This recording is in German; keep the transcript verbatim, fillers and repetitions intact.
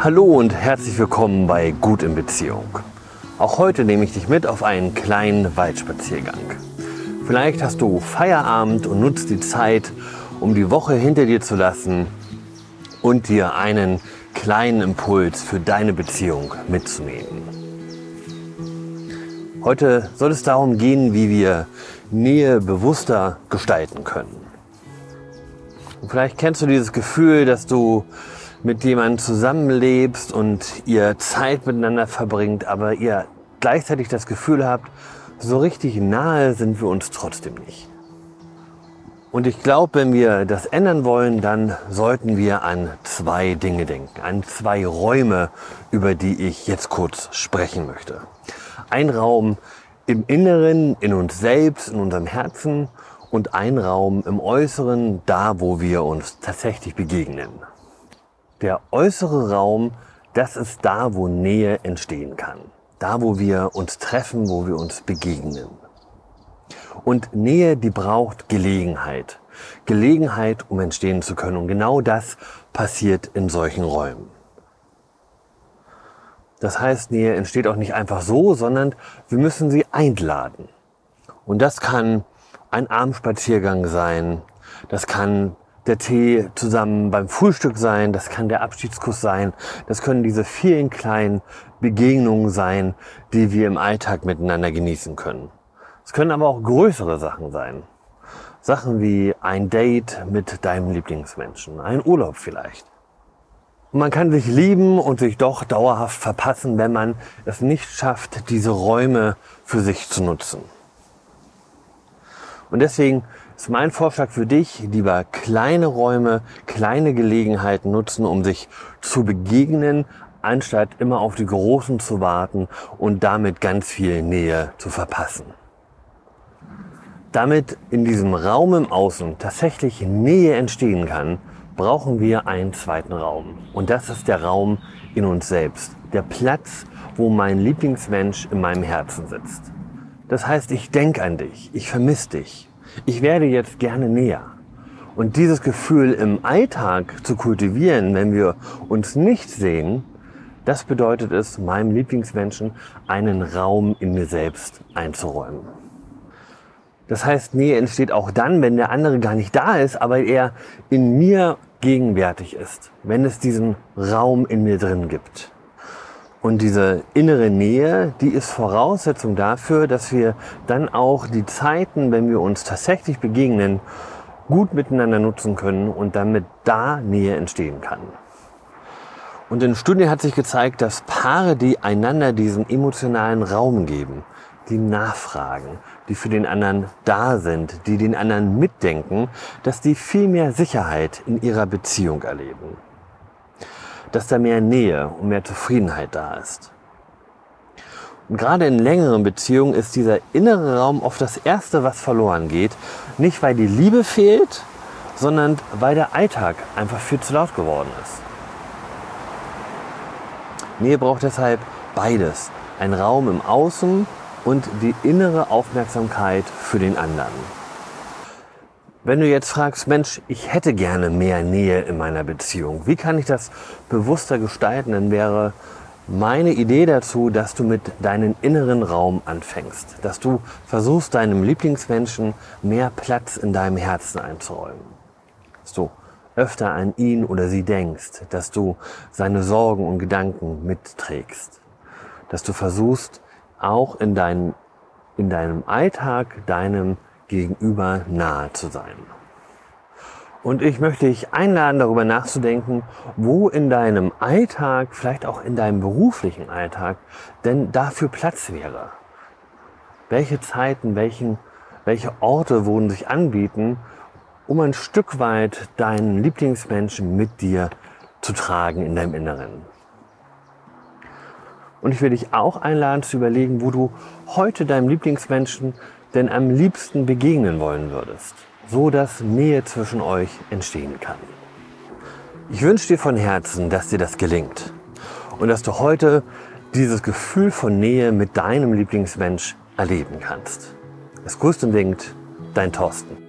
Hallo und herzlich willkommen bei Gut in Beziehung. Auch heute nehme ich dich mit auf einen kleinen Waldspaziergang. Vielleicht hast du Feierabend und nutzt die Zeit, um die Woche hinter dir zu lassen und dir einen kleinen Impuls für deine Beziehung mitzunehmen. Heute soll es darum gehen, wie wir Nähe bewusster gestalten können. Und vielleicht kennst du dieses Gefühl, dass du mit jemandem zusammenlebst und ihr Zeit miteinander verbringt, aber ihr gleichzeitig das Gefühl habt, so richtig nahe sind wir uns trotzdem nicht. Und ich glaube, wenn wir das ändern wollen, dann sollten wir an zwei Dinge denken, an zwei Räume, über die ich jetzt kurz sprechen möchte. Ein Raum im Inneren, in uns selbst, in unserem Herzen und ein Raum im Äußeren, da wo wir uns tatsächlich begegnen. Der äußere Raum, das ist da, wo Nähe entstehen kann. Da, wo wir uns treffen, wo wir uns begegnen. Und Nähe, die braucht Gelegenheit. Gelegenheit, um entstehen zu können. Und genau das passiert in solchen Räumen. Das heißt, Nähe entsteht auch nicht einfach so, sondern wir müssen sie einladen. Und das kann ein Abendspaziergang sein. Das kann der Tee zusammen beim Frühstück sein, das kann der Abschiedskuss sein, das können diese vielen kleinen Begegnungen sein, die wir im Alltag miteinander genießen können. Es können aber auch größere Sachen sein. Sachen wie ein Date mit deinem Lieblingsmenschen, ein Urlaub vielleicht. Und man kann sich lieben und sich doch dauerhaft verpassen, wenn man es nicht schafft, diese Räume für sich zu nutzen. Und deswegen ist mein Vorschlag für dich, lieber kleine Räume, kleine Gelegenheiten nutzen, um sich zu begegnen, anstatt immer auf die großen zu warten und damit ganz viel Nähe zu verpassen. Damit in diesem Raum im Außen tatsächlich Nähe entstehen kann, brauchen wir einen zweiten Raum. Und das ist der Raum in uns selbst. Der Platz, wo mein Lieblingsmensch in meinem Herzen sitzt. Das heißt, ich denke an dich, ich vermisse dich. Ich werde jetzt gerne näher. Und dieses Gefühl im Alltag zu kultivieren, wenn wir uns nicht sehen, das bedeutet es, meinem Lieblingsmenschen einen Raum in mir selbst einzuräumen. Das heißt, Nähe entsteht auch dann, wenn der andere gar nicht da ist, aber er in mir gegenwärtig ist, wenn es diesen Raum in mir drin gibt. Und diese innere Nähe, die ist Voraussetzung dafür, dass wir dann auch die Zeiten, wenn wir uns tatsächlich begegnen, gut miteinander nutzen können und damit da Nähe entstehen kann. Und in Studien hat sich gezeigt, dass Paare, die einander diesen emotionalen Raum geben, die nachfragen, die für den anderen da sind, die den anderen mitdenken, dass die viel mehr Sicherheit in ihrer Beziehung erleben. Dass da mehr Nähe und mehr Zufriedenheit da ist. Und gerade in längeren Beziehungen ist dieser innere Raum oft das Erste, was verloren geht. Nicht, weil die Liebe fehlt, sondern weil der Alltag einfach viel zu laut geworden ist. Nähe braucht deshalb beides. Ein Raum im Außen und die innere Aufmerksamkeit für den anderen. Wenn du jetzt fragst, Mensch, ich hätte gerne mehr Nähe in meiner Beziehung, wie kann ich das bewusster gestalten, dann wäre meine Idee dazu, dass du mit deinem inneren Raum anfängst. Dass du versuchst, deinem Lieblingsmenschen mehr Platz in deinem Herzen einzuräumen. Dass du öfter an ihn oder sie denkst, dass du seine Sorgen und Gedanken mitträgst. Dass du versuchst, auch in, dein, in deinem Alltag, deinem Gegenüber nahe zu sein. Und ich möchte dich einladen, darüber nachzudenken, wo in deinem Alltag, vielleicht auch in deinem beruflichen Alltag, denn dafür Platz wäre. Welche Zeiten, welchen, welche Orte würden sich anbieten, um ein Stück weit deinen Lieblingsmenschen mit dir zu tragen in deinem Inneren. Und ich will dich auch einladen zu überlegen, wo du heute deinem Lieblingsmenschen denn am liebsten begegnen wollen würdest, so dass Nähe zwischen euch entstehen kann. Ich wünsche dir von Herzen, dass dir das gelingt und dass du heute dieses Gefühl von Nähe mit deinem Lieblingsmensch erleben kannst. Es grüßt und winkt, dein Thorsten.